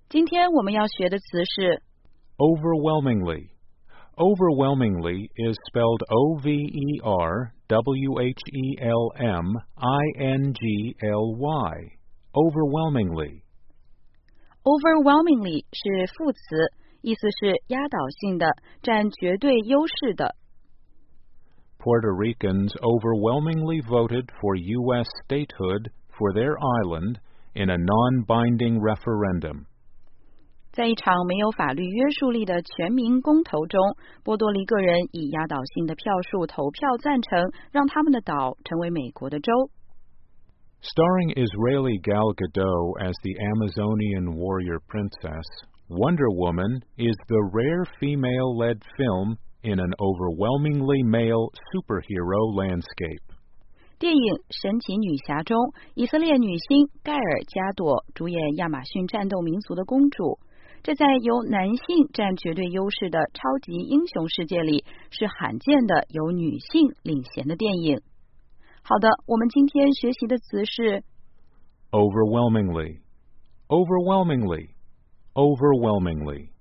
今天我们要学的词是 overwhelmingly. Overwhelmingly is spelled overwhelmingly. Overwhelmingly. overwhelmingly 是副词，意思是压倒性的，占绝对优势的。 Puerto Ricans overwhelmingly voted for U.S. statehood for their island in a non-binding referendum. 在一场没有法律约束力的全民公投中，波多黎各人以压倒性的票数投票赞成，让他们的岛成为美国的州。 Starring Israeli Gal Gadot as the Amazonian warrior princess, Wonder Woman is the rare female-led film in an overwhelmingly male superhero landscape. 电影《神奇女侠》中，以色列女星盖尔加朵主演亚马逊战斗民族的公主。这在由男性占绝对优势的超级英雄世界里，是罕见的由女性领衔的电影。好的，我们今天学习的词是 overwhelmingly, overwhelmingly, overwhelmingly.